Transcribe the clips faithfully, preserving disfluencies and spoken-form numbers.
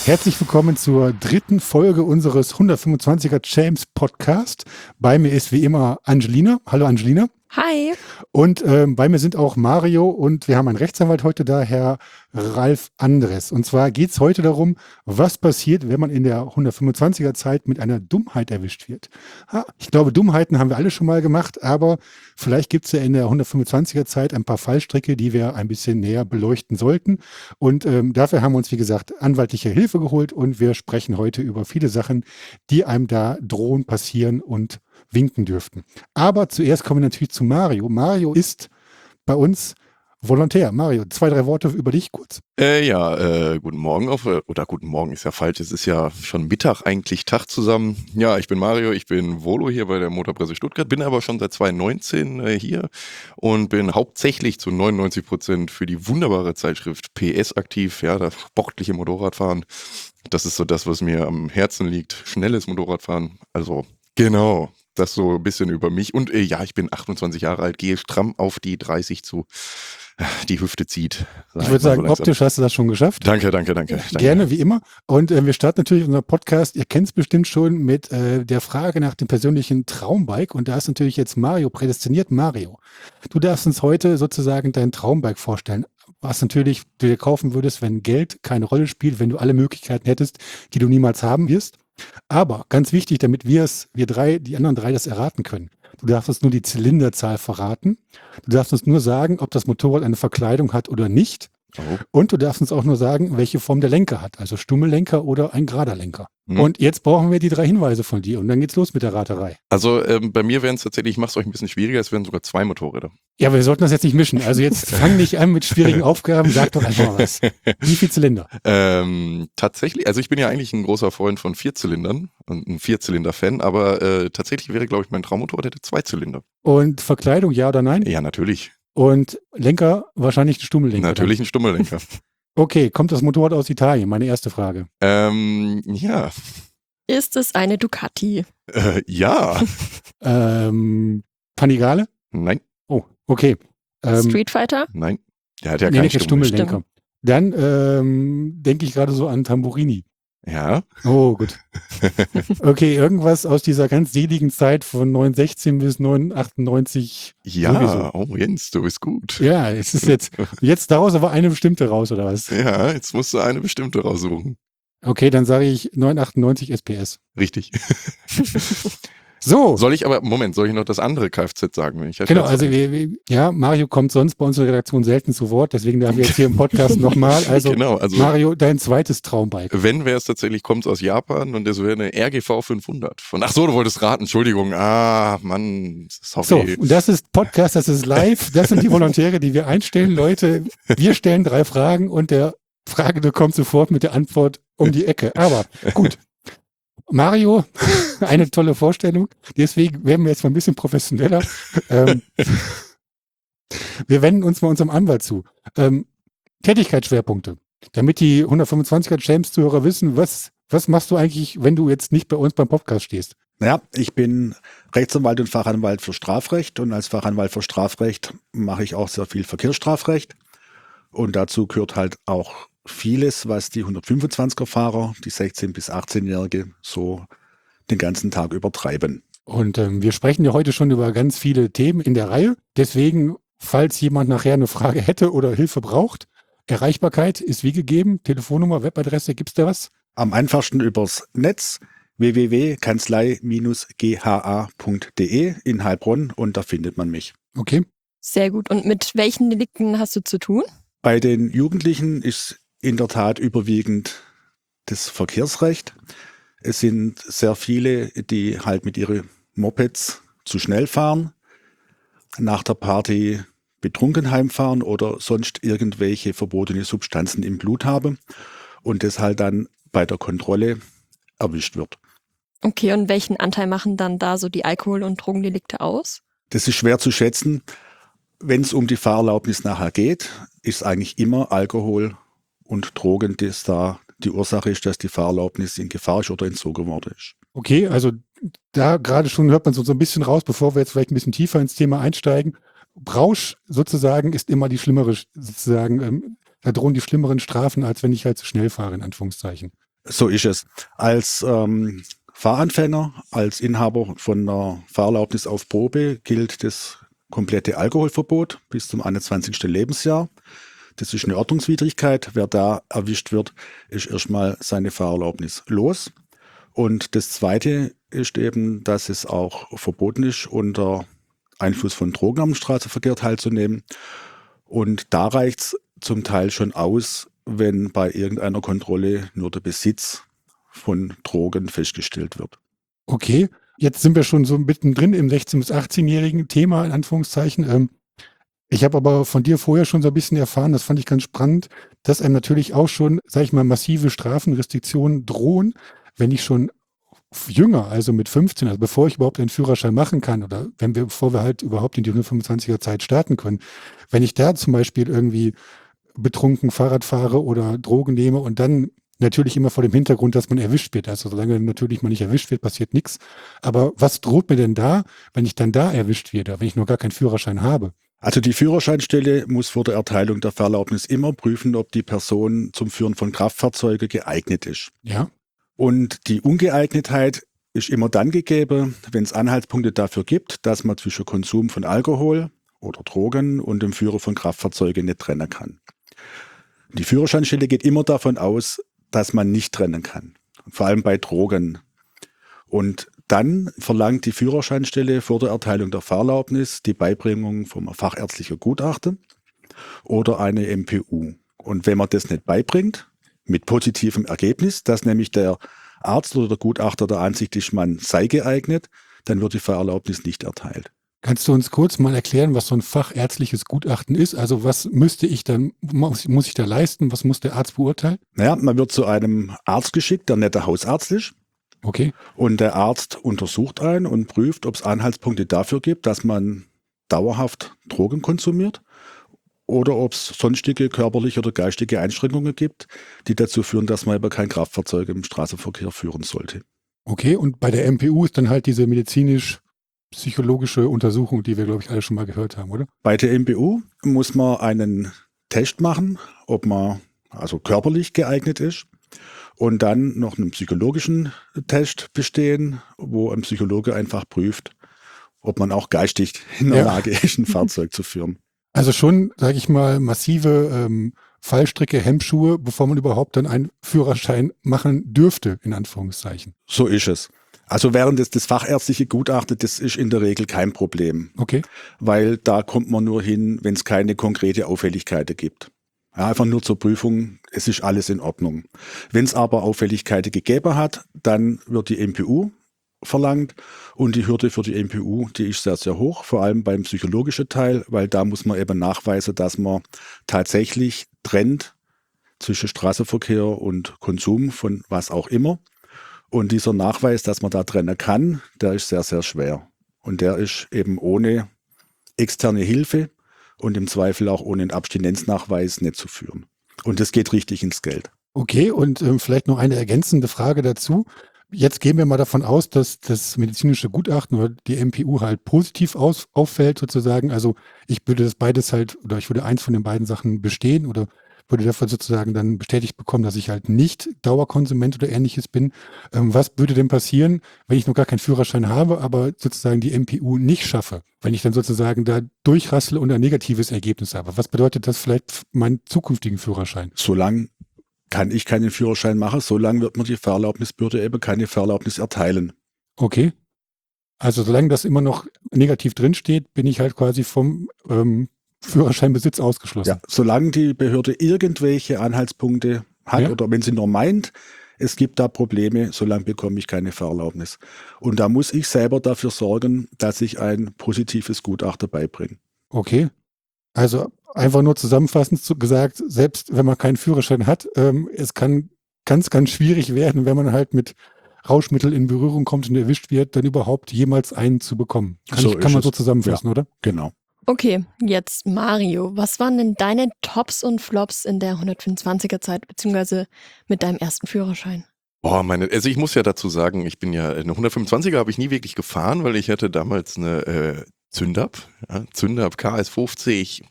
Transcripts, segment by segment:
Herzlich willkommen zur dritten Folge unseres hundertfünfundzwanziger Champs Podcast. Bei mir ist wie immer Angelina. Hallo Angelina. Hi. Und ähm, bei mir sind auch Mario und wir haben einen Rechtsanwalt heute da, Herr Ralf Andres. Und zwar geht es heute darum, was passiert, wenn man in der hundertfünfundzwanziger Zeit mit einer Dummheit erwischt wird. Ha, ich glaube, Dummheiten haben wir alle schon mal gemacht, aber vielleicht gibt es ja in der hundertfünfundzwanziger Zeit ein paar Fallstricke, die wir ein bisschen näher beleuchten sollten. Und ähm, dafür haben wir uns, wie gesagt, anwaltliche Hilfe geholt und wir sprechen heute über viele Sachen, die einem da drohen, passieren und winken dürften. Aber zuerst kommen wir natürlich zu Mario. Mario ist bei uns Volontär. Mario, zwei, drei Worte über dich kurz. Äh, ja, äh, guten Morgen auf, oder guten Morgen ist ja falsch, es ist ja schon Mittag, eigentlich Tag zusammen. Ja, ich bin Mario, ich bin Volo hier bei der Motorpresse Stuttgart, bin aber schon seit zweitausendneunzehn äh, hier und bin hauptsächlich zu neunundneunzig Prozent für die wunderbare Zeitschrift P S aktiv, ja, das sportliche Motorradfahren. Das ist so das, was mir am Herzen liegt, schnelles Motorradfahren, also genau. Das so ein bisschen über mich. Und äh, ja, ich bin achtundzwanzig Jahre alt, gehe stramm auf die dreißig zu. Die Hüfte zieht. Ich würde sagen, so optisch hast du das schon geschafft. Danke, danke, danke. danke. Gerne, wie immer. Und äh, wir starten natürlich unseren Podcast, ihr kennt es bestimmt schon, mit äh, der Frage nach dem persönlichen Traumbike. Und da ist natürlich jetzt Mario prädestiniert. Mario, du darfst uns heute sozusagen dein Traumbike vorstellen. Was natürlich du dir kaufen würdest, wenn Geld keine Rolle spielt, wenn du alle Möglichkeiten hättest, die du niemals haben wirst. Aber ganz wichtig, damit wir es, wir drei, die anderen drei das erraten können. Du darfst uns nur die Zylinderzahl verraten. Du darfst uns nur sagen, ob das Motorrad eine Verkleidung hat oder nicht. Oh. Und du darfst uns auch nur sagen, welche Form der Lenker hat. Also Stummellenker oder ein gerader Lenker. Hm. Und jetzt brauchen wir die drei Hinweise von dir und dann geht's los mit der Raterei. Also ähm, bei mir wären es tatsächlich, ich mache es euch ein bisschen schwieriger, es wären sogar zwei Motorräder. Ja, aber wir sollten das jetzt nicht mischen. Also jetzt fang nicht an mit schwierigen Aufgaben, sag doch einfach mal was. Wie viel Zylinder? Ähm, tatsächlich, also ich bin ja eigentlich ein großer Freund von Vierzylindern und ein Vierzylinder-Fan, aber äh, tatsächlich wäre, glaube ich, mein Traummotorrad hätte zwei Zylinder. Und Verkleidung, ja oder nein? Ja, natürlich. Und Lenker, wahrscheinlich ein Stummellenker. Natürlich dann. Ein Stummellenker. Okay, kommt das Motorrad aus Italien? Meine erste Frage. Ähm, ja. Ist es eine Ducati? Äh, ja. ähm, Panigale? Nein. Oh, okay. Ähm, Street Fighter? Nein. Der hat ja nee, keinen Stummellenker. Stummel Dann ähm, denke ich gerade so an Tamburini. Ja. Oh, gut. Okay, irgendwas aus dieser ganz seligen Zeit von neunhundertsechzehn bis neunhundertachtundneunzig. Ja, sowieso. Oh Jens, du bist gut. Ja, es ist jetzt, jetzt daraus aber eine bestimmte raus, oder was? Ja, jetzt musst du eine bestimmte raussuchen. Okay, dann sage ich neunhundertachtundneunzig S P S. Richtig. So. Soll ich aber, Moment, soll ich noch das andere Kfz sagen? Wenn ich genau, also wir, wir, ja, Mario kommt sonst bei uns in der Redaktion selten zu Wort, deswegen darf ich jetzt hier im Podcast nochmal. Also, genau, also Mario, dein zweites Traumbike. Wenn wäre es tatsächlich, kommt es aus Japan und es wäre eine R G V fünfhundert. Von, ach so, du wolltest raten, Entschuldigung. Ah, Mann, sorry. So, und das ist Podcast, das ist live, das sind die Volontäre, die wir einstellen. Leute, wir stellen drei Fragen und der Fragende kommt sofort mit der Antwort um die Ecke. Aber gut. Mario, eine tolle Vorstellung. Deswegen werden wir jetzt mal ein bisschen professioneller. ähm, wir wenden uns mal unserem Anwalt zu. Ähm, Tätigkeitsschwerpunkte. Damit die hundertfünfundzwanziger Champs-Zuhörer wissen, was, was machst du eigentlich, wenn du jetzt nicht bei uns beim Podcast stehst? Ja, ich bin Rechtsanwalt und Fachanwalt für Strafrecht und als Fachanwalt für Strafrecht mache ich auch sehr viel Verkehrsstrafrecht. Und dazu gehört halt auch vieles, was die hundertfünfundzwanziger Fahrer, die sechzehn- bis achtzehnjährige, so den ganzen Tag übertreiben. Und ähm, wir sprechen ja heute schon über ganz viele Themen in der Reihe. Deswegen, falls jemand nachher eine Frage hätte oder Hilfe braucht, Erreichbarkeit ist wie gegeben, Telefonnummer, Webadresse, gibt's da was? Am einfachsten übers Netz w w w punkt kanzlei Bindestrich g h a punkt d e in Heilbronn und da findet man mich. Okay. Sehr gut. Und mit welchen Delikten hast du zu tun? Bei den Jugendlichen ist in der Tat überwiegend das Verkehrsrecht. Es sind sehr viele, die halt mit ihren Mopeds zu schnell fahren, nach der Party betrunken heimfahren oder sonst irgendwelche verbotene Substanzen im Blut haben und das halt dann bei der Kontrolle erwischt wird. Okay, und welchen Anteil machen dann da so die Alkohol- und Drogendelikte aus? Das ist schwer zu schätzen. Wenn es um die Fahrerlaubnis nachher geht, ist eigentlich immer Alkohol und Drogen, das da die Ursache ist, dass die Fahrerlaubnis in Gefahr ist oder entzogen worden ist. Okay, also da gerade schon hört man so, so ein bisschen raus, bevor wir jetzt vielleicht ein bisschen tiefer ins Thema einsteigen. Rausch sozusagen ist immer die schlimmere, sozusagen, ähm, da drohen die schlimmeren Strafen, als wenn ich halt zu schnell fahre, in Anführungszeichen. So ist es. Als ähm, Fahranfänger, als Inhaber von einer Fahrerlaubnis auf Probe gilt das komplette Alkoholverbot bis zum einundzwanzigsten Lebensjahr. Das ist eine Ordnungswidrigkeit. Wer da erwischt wird, ist erstmal seine Fahrerlaubnis los. Und das Zweite ist eben, dass es auch verboten ist, unter Einfluss von Drogen am Straßenverkehr teilzunehmen. Und da reicht es zum Teil schon aus, wenn bei irgendeiner Kontrolle nur der Besitz von Drogen festgestellt wird. Okay, jetzt sind wir schon so mittendrin im sechzehn- bis achtzehnjährigen Thema, in Anführungszeichen. Ähm, ich habe aber von dir vorher schon so ein bisschen erfahren, das fand ich ganz spannend, dass einem natürlich auch schon, sag ich mal, massive Strafen, Restriktionen drohen, wenn ich schon jünger, also mit fünfzehn, also bevor ich überhaupt einen Führerschein machen kann oder wenn wir, bevor wir halt überhaupt in die hundertfünfundzwanziger Zeit starten können, wenn ich da zum Beispiel irgendwie betrunken Fahrrad fahre oder Drogen nehme und dann natürlich immer vor dem Hintergrund, dass man erwischt wird. Also solange natürlich man nicht erwischt wird, passiert nichts. Aber was droht mir denn da, wenn ich dann da erwischt werde, wenn ich noch gar keinen Führerschein habe? Also die Führerscheinstelle muss vor der Erteilung der Fahrerlaubnis immer prüfen, ob die Person zum Führen von Kraftfahrzeugen geeignet ist. Ja. Und die Ungeeignetheit ist immer dann gegeben, wenn es Anhaltspunkte dafür gibt, dass man zwischen Konsum von Alkohol oder Drogen und dem Führen von Kraftfahrzeugen nicht trennen kann. Die Führerscheinstelle geht immer davon aus, dass man nicht trennen kann, vor allem bei Drogen. Und dann verlangt die Führerscheinstelle vor der Erteilung der Fahrerlaubnis die Beibringung vom fachärztlichen Gutachten oder eine M P U. Und wenn man das nicht beibringt, mit positivem Ergebnis, dass nämlich der Arzt oder der Gutachter der Ansicht ist, man sei geeignet, dann wird die Fahrerlaubnis nicht erteilt. Kannst du uns kurz mal erklären, was so ein fachärztliches Gutachten ist? Also was müsste ich dann, muss, muss ich da leisten? Was muss der Arzt beurteilen? Naja, man wird zu einem Arzt geschickt, der nicht der Hausarzt ist. Okay. Und der Arzt untersucht einen und prüft, ob es Anhaltspunkte dafür gibt, dass man dauerhaft Drogen konsumiert oder ob es sonstige körperliche oder geistige Einschränkungen gibt, die dazu führen, dass man aber kein Kraftfahrzeug im Straßenverkehr führen sollte. Okay, und bei der M P U ist dann halt diese medizinisch-psychologische Untersuchung, die wir, glaube ich, alle schon mal gehört haben, oder? Bei der M P U muss man einen Test machen, ob man also körperlich geeignet ist. Und dann noch einen psychologischen Test bestehen, wo ein Psychologe einfach prüft, ob man auch geistig in der Ja. Lage ist, ein Fahrzeug zu führen. Also schon, sage ich mal, massive ähm, Fallstricke, Hemmschuhe, bevor man überhaupt dann einen Führerschein machen dürfte, in Anführungszeichen. So ist es. Also während des, das fachärztliche Gutachten, das ist in der Regel kein Problem, Okay. weil da kommt man nur hin, wenn es keine konkrete Auffälligkeiten gibt. Ja, einfach nur zur Prüfung, es ist alles in Ordnung. Wenn es aber Auffälligkeiten gegeben hat, dann wird die M P U verlangt und die Hürde für die M P U, die ist sehr, sehr hoch, vor allem beim psychologischen Teil, weil da muss man eben nachweisen, dass man tatsächlich trennt zwischen Straßenverkehr und Konsum von was auch immer. Und dieser Nachweis, dass man da trennen kann, der ist sehr, sehr schwer. Und der ist eben ohne externe Hilfe und im Zweifel auch ohne einen Abstinenznachweis nicht zu führen. Und das geht richtig ins Geld. Okay, und ähm, vielleicht noch eine ergänzende Frage dazu. Jetzt gehen wir mal davon aus, dass das medizinische Gutachten oder die M P U halt positiv aus, auffällt sozusagen. Also ich würde das beides halt, oder ich würde eins von den beiden Sachen bestehen oder würde dafür sozusagen dann bestätigt bekommen, dass ich halt nicht Dauerkonsument oder ähnliches bin. Ähm, was würde denn passieren, wenn ich noch gar keinen Führerschein habe, aber sozusagen die M P U nicht schaffe? Wenn ich dann sozusagen da durchrassle und ein negatives Ergebnis habe. Was bedeutet das vielleicht für meinen zukünftigen Führerschein? Solange kann ich keinen Führerschein machen, solange wird mir die Fahrerlaubnisbehörde eben keine Fahrerlaubnis erteilen. Okay. Also solange das immer noch negativ drinsteht, bin ich halt quasi vom ähm, Führerscheinbesitz ausgeschlossen. Ja, solange die Behörde irgendwelche Anhaltspunkte hat Ja. oder wenn sie nur meint, es gibt da Probleme, solange bekomme ich keine Fahrerlaubnis. Und da muss ich selber dafür sorgen, dass ich ein positives Gutachten beibringe. Okay. Also einfach nur zusammenfassend zu- gesagt, selbst wenn man keinen Führerschein hat, ähm, es kann ganz, ganz schwierig werden, wenn man halt mit Rauschmittel in Berührung kommt und erwischt wird, dann überhaupt jemals einen zu bekommen. Kann, So ich, kann ist man es. so zusammenfassen, oder? Genau. Okay, jetzt Mario. Was waren denn deine Tops und Flops in der hundertfünfundzwanziger Zeit, beziehungsweise mit deinem ersten Führerschein? Boah, meine, also ich muss ja dazu sagen, ich bin ja, eine hundertfünfundzwanziger habe ich nie wirklich gefahren, weil ich hatte damals eine äh, Zündab, ja, Zündab K S fünfzig,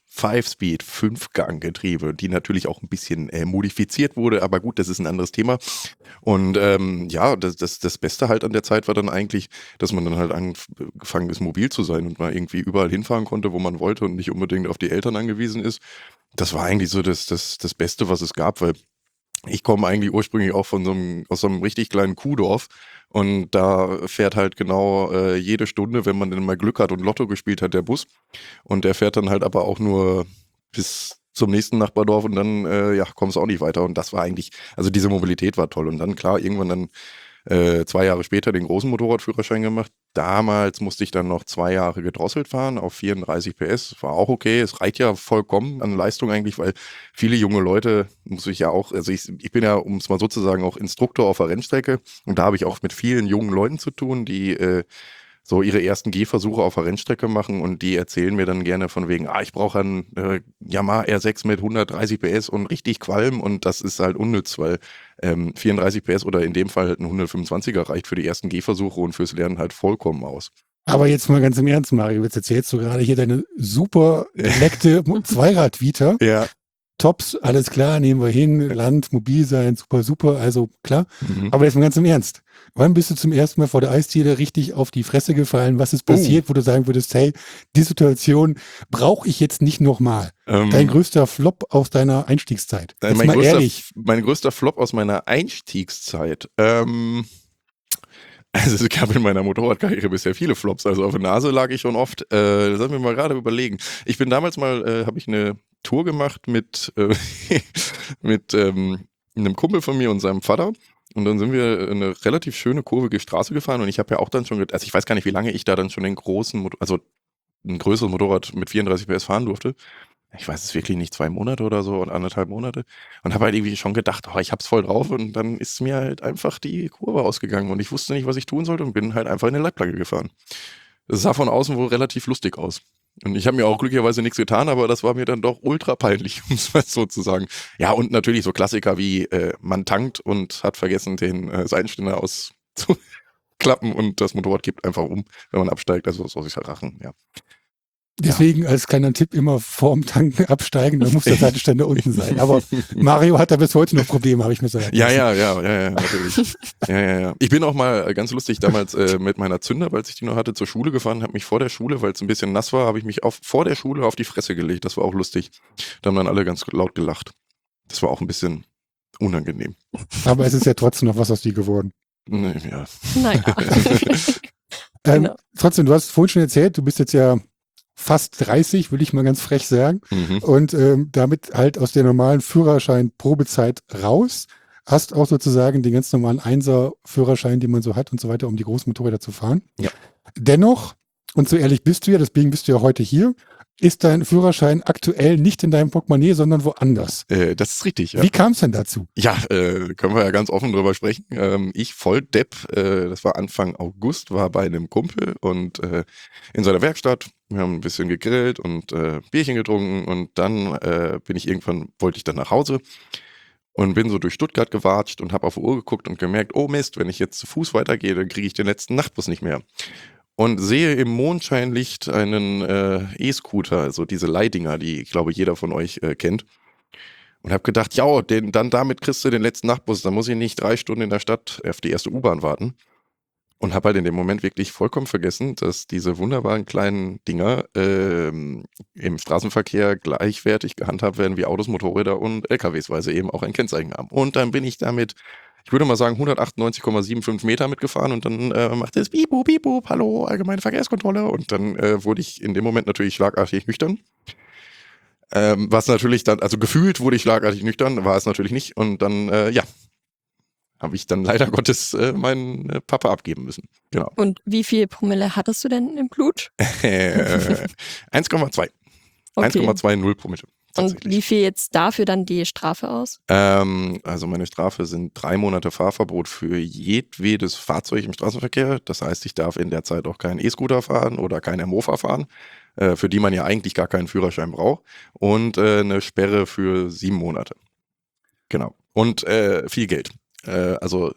Five-Speed, Fünf-Gang-Getriebe, die natürlich auch ein bisschen äh, modifiziert wurde, aber gut, das ist ein anderes Thema. Und ähm, ja, das, das, das Beste halt an der Zeit war dann eigentlich, dass man dann halt angefangen ist, mobil zu sein und mal irgendwie überall hinfahren konnte, wo man wollte und nicht unbedingt auf die Eltern angewiesen ist. Das war eigentlich so das, das, das Beste, was es gab, weil ich komme eigentlich ursprünglich auch von so einem, aus so einem richtig kleinen Kuhdorf und da fährt halt genau äh, jede Stunde, wenn man denn mal Glück hat und Lotto gespielt hat, der Bus. Und der fährt dann halt aber auch nur bis zum nächsten Nachbardorf und dann äh, ja, kommst du auch nicht weiter. Und das war eigentlich, also diese Mobilität war toll. Und dann klar, irgendwann dann äh, zwei Jahre später den großen Motorradführerschein gemacht. Damals musste ich dann noch zwei Jahre gedrosselt fahren auf vierunddreißig P S. War auch okay. Es reicht ja vollkommen an Leistung eigentlich, weil viele junge Leute, muss ich ja auch, also ich, ich bin ja, um es mal sozusagen, auch Instruktor auf der Rennstrecke. Und da habe ich auch mit vielen jungen Leuten zu tun, die äh, so ihre ersten Gehversuche auf der Rennstrecke machen und die erzählen mir dann gerne von wegen, ah, ich brauche einen äh, Yamaha R sechs mit hundertdreißig P S und richtig Qualm und das ist halt unnütz, weil ähm, vierunddreißig P S oder in dem Fall halt ein hundertfünfundzwanziger reicht für die ersten Gehversuche und fürs Lernen halt vollkommen aus. Aber jetzt mal ganz im Ernst, Mario, jetzt erzählst du gerade hier deine super geleckte Zweirad-Vita. Ja. Tops, alles klar, nehmen wir hin, Land, mobil sein, super, super, also klar. Mhm. Aber jetzt mal ganz im Ernst. Wann bist du zum ersten Mal vor der Eisdiele richtig auf die Fresse gefallen? Was ist passiert, Oh. wo du sagen würdest, hey, die Situation brauche ich jetzt nicht nochmal? Ähm, Dein größter Flop aus deiner Einstiegszeit. äh, Jetzt mein, mal größter, ehrlich. mein größter Flop aus meiner Einstiegszeit. Ähm, also es gab in meiner Motorradkarriere bisher viele Flops. Also auf der Nase lag ich schon oft. Äh, lass mich mal gerade überlegen. Ich bin damals mal, äh, habe ich eine Tour gemacht mit, äh, mit ähm, einem Kumpel von mir und seinem Vater. Und dann sind wir eine relativ schöne kurvige Straße gefahren und ich habe ja auch dann schon, also ich weiß gar nicht, wie lange ich da dann schon den großen, Motor- also ein größeres Motorrad mit vierunddreißig P S fahren durfte. Ich weiß es wirklich nicht, zwei Monate oder so und anderthalb Monate. Und habe halt irgendwie schon gedacht, oh, ich hab's voll drauf. Und dann ist mir halt einfach die Kurve ausgegangen und ich wusste nicht, was ich tun sollte und bin halt einfach in eine Leitplanke gefahren. Das sah von außen wohl relativ lustig aus. Und ich habe mir auch glücklicherweise nichts getan, aber das war mir dann doch ultra peinlich, um es mal so zu sagen. Ja, und natürlich so Klassiker wie äh, man tankt und hat vergessen, den äh, Seitenständer auszuklappen und das Motorrad kippt einfach um, wenn man absteigt. Also so sich Rachen, ja. Deswegen als kleiner Tipp immer vorm Tanken absteigen, dann muss der Seitenständer unten sein. Aber Mario hat da bis heute noch Probleme, habe ich mir sagen Ja, lassen. ja, ja, ja, ja, natürlich. ja, ja, ja. Ich bin auch mal äh, ganz lustig damals äh, mit meiner Zünder, als ich die noch hatte, zur Schule gefahren, habe mich vor der Schule, weil es ein bisschen nass war, habe ich mich auf, vor der Schule auf die Fresse gelegt. Das war auch lustig. Da haben dann alle ganz laut gelacht. Das war auch ein bisschen unangenehm. Aber es ist ja trotzdem noch was aus dir geworden. Nee, ja. Naja. Ähm, Genau. Trotzdem, du hast vorhin schon erzählt, du bist jetzt ja fast dreißig, will ich mal ganz frech sagen. Mhm. Und ähm, damit halt aus der normalen Führerschein-Probezeit raus. Hast auch sozusagen den ganz normalen Einser-Führerschein, den man so hat und so weiter, um die großen Motorräder zu fahren. Ja. Dennoch, und so ehrlich bist du ja, deswegen bist du ja heute hier, ist dein Führerschein aktuell nicht in deinem Portemonnaie, sondern woanders. Äh, das ist richtig, ja. Wie kam es denn dazu? Ja, äh, können wir ja ganz offen drüber sprechen. Ähm, ich Volldepp, äh, das war Anfang August, war bei einem Kumpel und äh, in seiner Werkstatt. Wir haben ein bisschen gegrillt und äh, Bierchen getrunken und dann äh, bin ich irgendwann, wollte ich dann nach Hause und bin so durch Stuttgart gewatscht und habe auf die Uhr geguckt und gemerkt, oh Mist, wenn ich jetzt zu Fuß weitergehe, dann kriege ich den letzten Nachtbus nicht mehr. Und sehe im Mondscheinlicht einen äh, E-Scooter, also diese Leihdinger, die, ich glaube, jeder von euch äh, kennt. Und habe gedacht, ja, den, dann damit kriegst du den letzten Nachtbus, dann muss ich nicht drei Stunden in der Stadt auf die erste U-Bahn warten. Und habe halt in dem Moment wirklich vollkommen vergessen, dass diese wunderbaren kleinen Dinger ähm, im Straßenverkehr gleichwertig gehandhabt werden wie Autos, Motorräder und L K Ws, weil sie eben auch ein Kennzeichen haben. Und dann bin ich damit, ich würde mal sagen, hundertachtundneunzig Komma fünfundsiebzig Meter mitgefahren und dann äh, machte es Biep, Boop, Biep, Boop, hallo, allgemeine Verkehrskontrolle. Und dann äh, wurde ich in dem Moment natürlich schlagartig nüchtern. Ähm, was natürlich dann, also gefühlt wurde ich schlagartig nüchtern, war es natürlich nicht. Und dann, äh, ja, habe ich dann leider Gottes äh, meinen äh, Papa abgeben müssen. Genau. Und wie viel Promille hattest du denn im Blut? Äh, eins Komma zwei. Okay. eins Komma zwei null Promille. Und wie viel jetzt dafür dann die Strafe aus? Ähm, also meine Strafe sind drei Monate Fahrverbot für jedwedes Fahrzeug im Straßenverkehr. Das heißt, ich darf in der Zeit auch keinen E-Scooter fahren oder keinen Mofa fahren, äh, für die man ja eigentlich gar keinen Führerschein braucht. Und äh, eine Sperre für sieben Monate. Genau. Und äh, viel Geld. Äh, also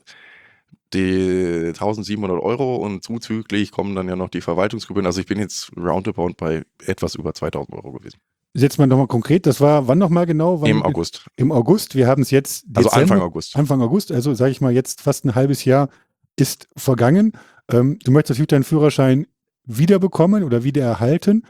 die eintausendsiebenhundert Euro und zuzüglich kommen dann ja noch die Verwaltungsgebühren. Also ich bin jetzt roundabout bei etwas über zweitausend Euro gewesen. Jetzt mal nochmal konkret, das war wann nochmal genau? Wann Im August. Im August, wir haben es jetzt Also Dezember, Anfang August. Anfang August, also sage ich mal jetzt fast ein halbes Jahr ist vergangen. Ähm, du möchtest natürlich deinen Führerschein wiederbekommen oder wieder erhalten.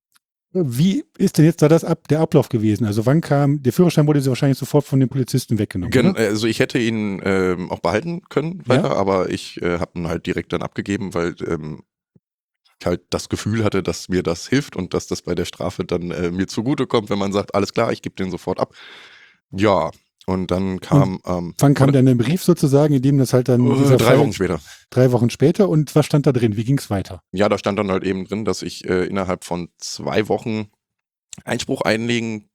Wie ist denn jetzt da das Ab, der Ablauf gewesen? Also wann kam, der Führerschein wurde wahrscheinlich sofort von den Polizisten weggenommen, Gen oder? also ich hätte ihn ähm, auch behalten können weiter, Ja. aber ich äh, habe ihn halt direkt dann abgegeben, weil ähm, ich halt das Gefühl hatte, dass mir das hilft und dass das bei der Strafe dann äh, mir zugutekommt, wenn man sagt, alles klar, ich gebe den sofort ab. Ja, und dann kam ähm, Wann kam oder- dann der Brief sozusagen, in dem das halt dann äh, dieser drei Fall- Wochen später. drei Wochen später und was stand da drin? Wie ging es weiter? Ja, da stand dann halt eben drin, dass ich äh, innerhalb von zwei Wochen Einspruch einlegen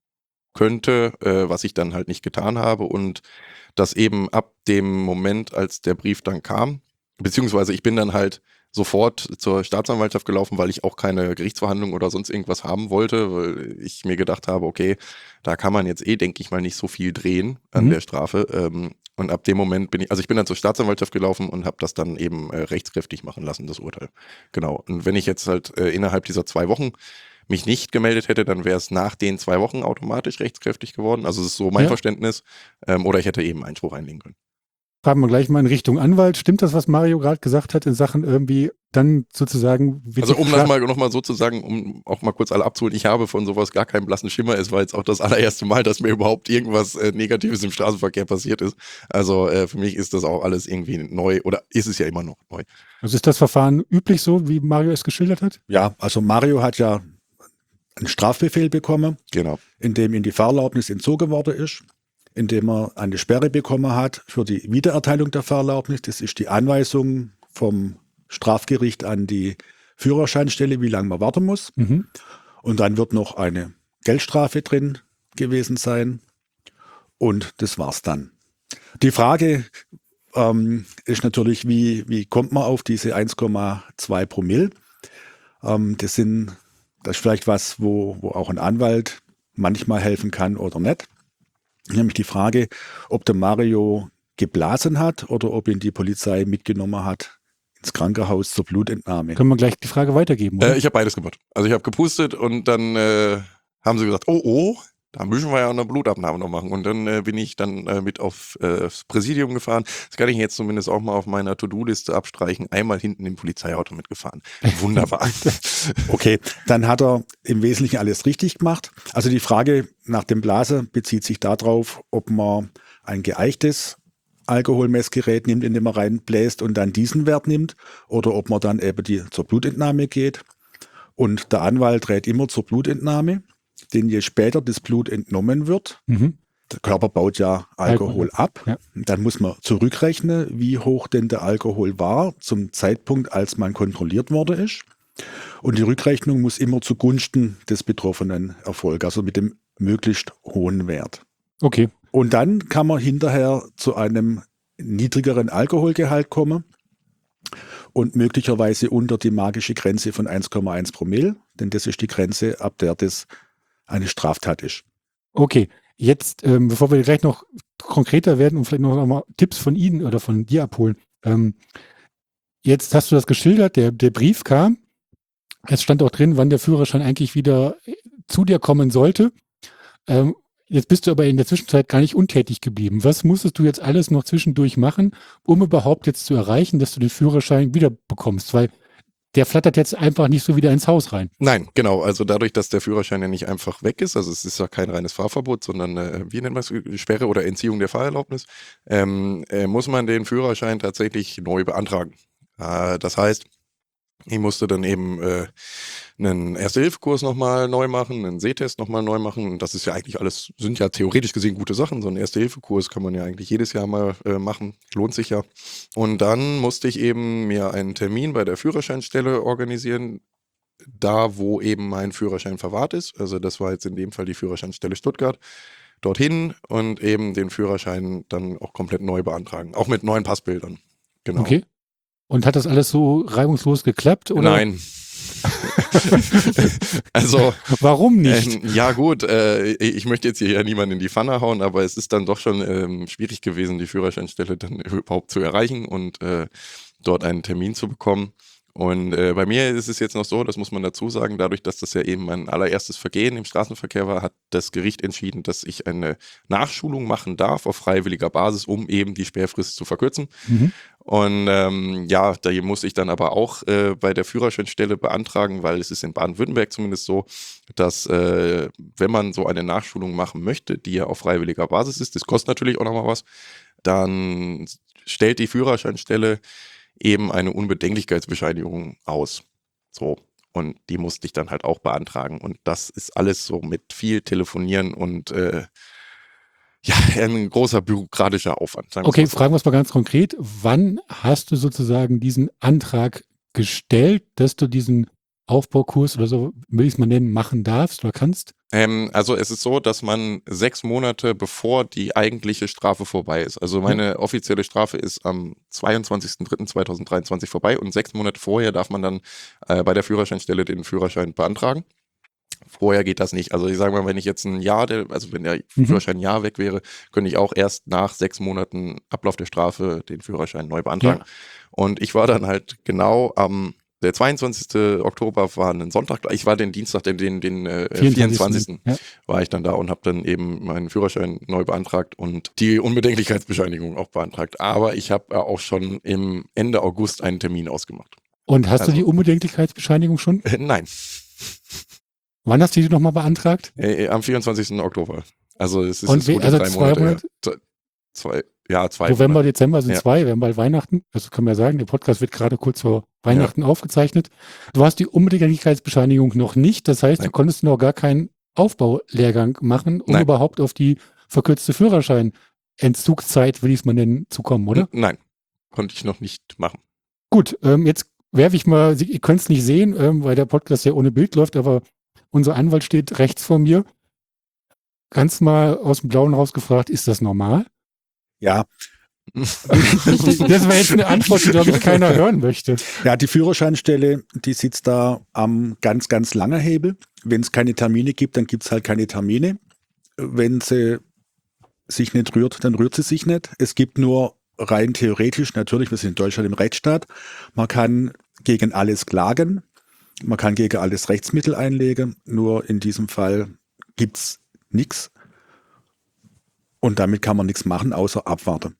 könnte, äh, was ich dann halt nicht getan habe und dass eben ab dem Moment, als der Brief dann kam, beziehungsweise ich bin dann halt sofort zur Staatsanwaltschaft gelaufen, weil ich auch keine Gerichtsverhandlung oder sonst irgendwas haben wollte, weil ich mir gedacht habe, okay, da kann man jetzt eh, denke ich mal, nicht so viel drehen an Mhm. der Strafe. Ähm, und ab dem Moment bin ich, also ich bin dann zur Staatsanwaltschaft gelaufen und habe das dann eben äh, rechtskräftig machen lassen, das Urteil. Genau. Und wenn ich jetzt halt äh, innerhalb dieser zwei Wochen mich nicht gemeldet hätte, dann wäre es nach den zwei Wochen automatisch rechtskräftig geworden. Also es ist so mein Ja. Verständnis. Ähm, oder ich hätte eben Einspruch einlegen können. Fragen wir gleich mal in Richtung Anwalt. Stimmt das, was Mario gerade gesagt hat in Sachen irgendwie dann sozusagen... wird Also die um Kla- das mal noch mal so zu sagen, um auch mal kurz alle abzuholen, ich habe von sowas gar keinen blassen Schimmer. Es war jetzt auch das allererste Mal, dass mir überhaupt irgendwas äh, Negatives im Straßenverkehr passiert ist. Also äh, für mich ist das auch alles irgendwie neu oder ist es ja immer noch neu. Also ist das Verfahren üblich so, wie Mario es geschildert hat? Ja, also Mario hat ja einen Strafbefehl bekommen, Genau. in dem ihm die Fahrerlaubnis entzogen worden ist, in dem er eine Sperre bekommen hat für die Wiedererteilung der Fahrerlaubnis. Das ist die Anweisung vom Strafgericht an die Führerscheinstelle, wie lange man warten muss. Mhm. Und dann wird noch eine Geldstrafe drin gewesen sein. Und das war's dann. Die Frage ähm, ist natürlich, wie, wie kommt man auf diese eins Komma zwei Promille? Ähm, das sind, das ist vielleicht was, wo, wo auch ein Anwalt manchmal helfen kann oder nicht. Nämlich die Frage, ob der Mario geblasen hat oder ob ihn die Polizei mitgenommen hat ins Krankenhaus zur Blutentnahme. Können wir gleich die Frage weitergeben, oder? Äh, ich habe beides gemacht. Also ich habe gepustet und dann äh, haben sie gesagt, oh, oh, da müssen wir ja eine Blutabnahme noch machen. Und dann äh, bin ich dann äh, mit aufs äh, Präsidium gefahren. Das kann ich jetzt zumindest auch mal auf meiner To-Do-Liste abstreichen. Einmal hinten im Polizeiauto mitgefahren. Wunderbar. Okay, dann hat er im Wesentlichen alles richtig gemacht. Also die Frage nach dem Blasen bezieht sich darauf, ob man ein geeichtes Alkoholmessgerät nimmt, in dem man reinbläst und dann diesen Wert nimmt, oder ob man dann eben die, zur Blutentnahme geht. Und der Anwalt rät immer zur Blutentnahme, denn je später das Blut entnommen wird, Mhm. der Körper baut ja Alkohol Alkohol, ab, ja. dann muss man zurückrechnen, wie hoch denn der Alkohol war zum Zeitpunkt, als man kontrolliert worden ist. Und die Rückrechnung muss immer zugunsten des Betroffenen erfolgen, also mit dem möglichst hohen Wert. Okay. Und dann kann man hinterher zu einem niedrigeren Alkoholgehalt kommen und möglicherweise unter die magische Grenze von eins Komma eins Promille, denn das ist die Grenze, ab der das eine Straftat ist. Okay. Jetzt, ähm, bevor wir gleich noch konkreter werden und vielleicht noch mal Tipps von Ihnen oder von dir abholen. Ähm, jetzt hast du das geschildert, der, der Brief kam. Es stand auch drin, wann der Führerschein eigentlich wieder zu dir kommen sollte. Ähm, jetzt bist du aber in der Zwischenzeit gar nicht untätig geblieben. Was musstest du jetzt alles noch zwischendurch machen, um überhaupt jetzt zu erreichen, dass du den Führerschein wieder bekommst? Weil der flattert jetzt einfach nicht so wieder ins Haus rein. Nein, genau. Also dadurch, dass der Führerschein ja nicht einfach weg ist, also es ist ja kein reines Fahrverbot, sondern äh, wie nennt man es, Sperre oder Entziehung der Fahrerlaubnis, ähm, äh, muss man den Führerschein tatsächlich neu beantragen. Äh, das heißt, ich musste dann eben äh, einen Erste-Hilfe-Kurs nochmal neu machen, einen Sehtest nochmal neu machen. Und das ist ja eigentlich alles, sind ja theoretisch gesehen gute Sachen. So einen Erste-Hilfe-Kurs kann man ja eigentlich jedes Jahr mal äh, machen. Lohnt sich ja. Und dann musste ich eben mir einen Termin bei der Führerscheinstelle organisieren, da wo eben mein Führerschein verwahrt ist. Also das war jetzt in dem Fall die Führerscheinstelle Stuttgart. Dorthin und eben den Führerschein dann auch komplett neu beantragen. Auch mit neuen Passbildern. Genau. Okay. Und hat das alles so reibungslos geklappt? Oder? Nein. Also, Warum nicht? ähm, ja gut, äh, ich möchte jetzt hier ja niemanden in die Pfanne hauen, aber es ist dann doch schon ähm, schwierig gewesen, die Führerscheinstelle dann überhaupt zu erreichen und äh, dort einen Termin zu bekommen. Und äh, bei mir ist es jetzt noch so, das muss man dazu sagen, dadurch, dass das ja eben mein allererstes Vergehen im Straßenverkehr war, hat das Gericht entschieden, dass ich eine Nachschulung machen darf auf freiwilliger Basis, um eben die Sperrfrist zu verkürzen. Mhm. Und ähm, ja, da muss ich dann aber auch äh, bei der Führerscheinstelle beantragen, weil es ist in Baden-Württemberg zumindest so, dass äh, wenn man so eine Nachschulung machen möchte, die ja auf freiwilliger Basis ist, das kostet natürlich auch nochmal was, dann stellt die Führerscheinstelle eben eine Unbedenklichkeitsbescheinigung aus. So. Und die musste ich dann halt auch beantragen. Und das ist alles so mit viel Telefonieren und äh, ja, ein großer bürokratischer Aufwand. Sagen wir's Okay, mal so. fragen wir es mal ganz konkret. Wann hast du sozusagen diesen Antrag gestellt, dass du diesen Aufbaukurs oder so, will ich es mal nennen, machen darfst oder kannst? Ähm, also es ist so, dass man sechs Monate bevor die eigentliche Strafe vorbei ist. Also meine offizielle Strafe ist am zweiundzwanzigsten dritten zweitausenddreiundzwanzig vorbei und sechs Monate vorher darf man dann äh, bei der Führerscheinstelle den Führerschein beantragen. Vorher geht das nicht. Also ich sage mal, wenn ich jetzt ein Jahr, der, also wenn der Mhm. Führerschein ein Jahr weg wäre, könnte ich auch erst nach sechs Monaten Ablauf der Strafe den Führerschein neu beantragen. Ja. Und ich war dann halt genau am, der zweiundzwanzigsten Oktober war ein Sonntag, ich war den Dienstag, den, den, den äh, vierundzwanzigsten Ja. war ich dann da und habe dann eben meinen Führerschein neu beantragt und die Unbedenklichkeitsbescheinigung auch beantragt. Aber ich habe äh, auch schon im Ende August einen Termin ausgemacht. Und hast Also- du die Unbedenklichkeitsbescheinigung schon? Äh, nein, Wann hast du die nochmal beantragt? äh, am vierundzwanzigsten Oktober. Also es ist Und jetzt wie- gute also drei zwei Monate. her. Monate? Zwei, zwei, ja, zwei November, Monate. Dezember sind Ja. zwei, wir haben bald Weihnachten. Das können wir sagen. Der Podcast wird gerade kurz vor Weihnachten aufgezeichnet. Du hast die Unbedenklichkeitsbescheinigung noch nicht. Das heißt, du Nein. konntest noch gar keinen Aufbaulehrgang machen, um Nein. überhaupt auf die verkürzte Führerschein-Entzugszeit, will ich es mal nennen, zu kommen, oder? N- Nein, konnte ich noch nicht machen. Gut, ähm, jetzt werfe ich mal, Sie- ihr könnt es nicht sehen, ähm, weil der Podcast ja ohne Bild läuft, aber unser Anwalt steht rechts vor mir. Ganz mal aus dem Blauen rausgefragt, ist das normal? Ja, Das wäre jetzt eine Antwort, die, glaube ich, keiner hören möchte. ja, die Führerscheinstelle, die sitzt da am ganz, ganz langen Hebel. Wenn es keine Termine gibt, dann gibt es halt keine Termine. Wenn sie sich nicht rührt, dann rührt sie sich nicht. Es gibt nur rein theoretisch, natürlich, wir sind in Deutschland im Rechtsstaat, man kann gegen alles klagen, man kann gegen alles Rechtsmittel einlegen, nur in diesem Fall gibt's nichts und damit kann man nichts machen, außer abwarten.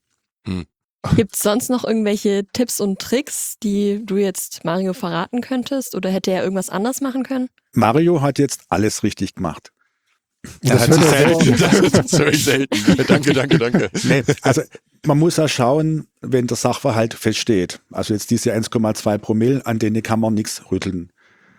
Gibt es sonst noch irgendwelche Tipps und Tricks, die du jetzt Mario verraten könntest? Oder hätte er irgendwas anders machen können? Mario hat jetzt alles richtig gemacht. Er Das hat hört sich er selber- selten. Das, das höre ich selten. Danke, danke, danke. Nee, also man muss ja schauen, wenn der Sachverhalt feststeht. Also jetzt diese eins Komma zwei Promille, an denen kann man nichts rütteln.